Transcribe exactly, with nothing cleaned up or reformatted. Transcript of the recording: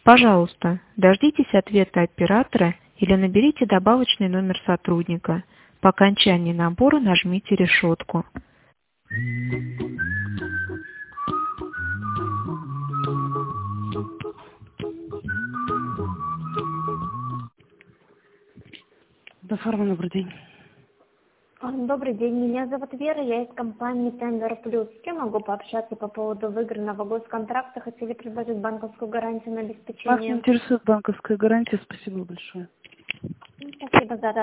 Пожалуйста, дождитесь ответа оператора или наберите добавочный номер сотрудника. По окончании набора нажмите решетку. Дафарма, добрый день. А, Добрый день, меня зовут Вера, я из компании Tender Plus. С кем могу пообщаться по поводу выигранного госконтракта? Хотели предложить банковскую гарантию на Вас обеспечение. интересует банковская гарантия, спасибо большое. Спасибо за